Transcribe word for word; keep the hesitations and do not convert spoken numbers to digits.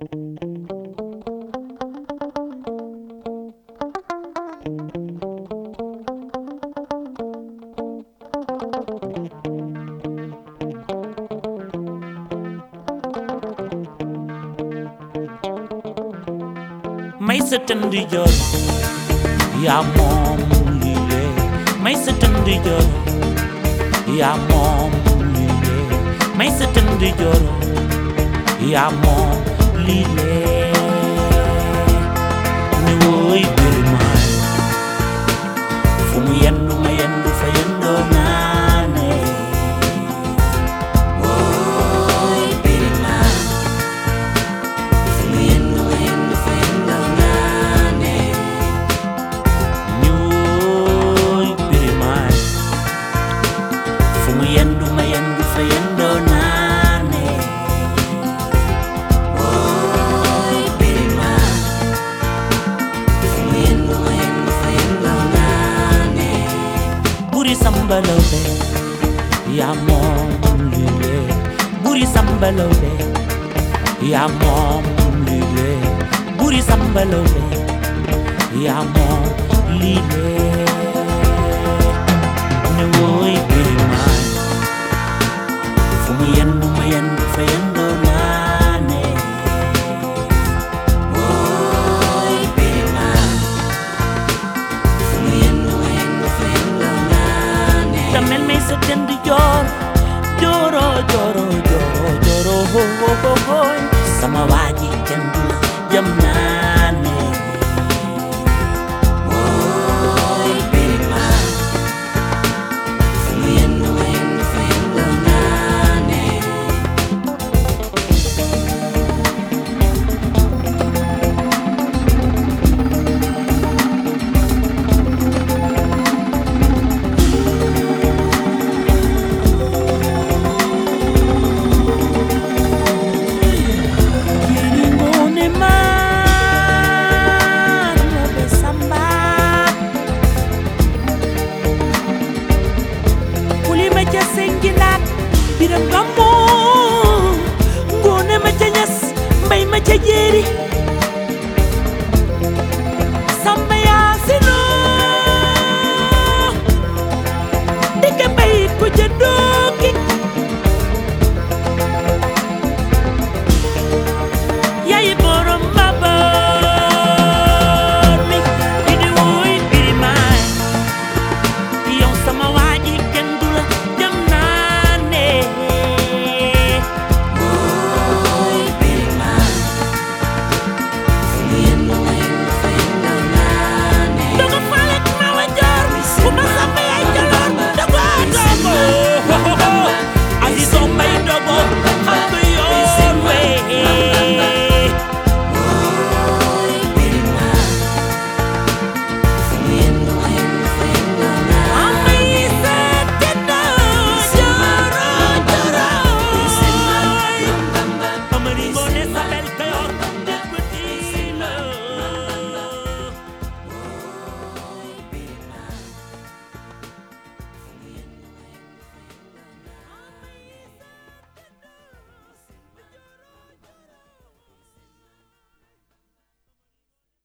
may sa tënd jor yaa moom lii lee may sa tënd jor yaa moom lii lee may sa tënd jor yaa moom lii lee ni woy Birima fu mu yendu ma yendu fa yendoo naane woy Birima fu mu yendu ma yendu fa yendoo naane ni woy Birima fu mu yendu ma yendu fa yendoo naane woy Birima fu mu yendu ma yendu fa yendoo naane buri sambalobe yaa moom lii lee buri sambalobe yaa moom lii lee buri sambalobe yaa moom lii lee ne woy Birima fu mu yendu ma yendu fa yendoo naane woy Birima fu mu yendu ma yendu fa yendoo naane damel may sa tënd joor jooro jooro jooro jooro ho ho ho hoy sama waaji tënd jëm naane woy Birima fu mu yendu ma yendu fa yendoo naane Kiri ngone man lobe samba kuli ma ca sengilaat biram gammo ngone ma ca ñas mbay ma ca jeeri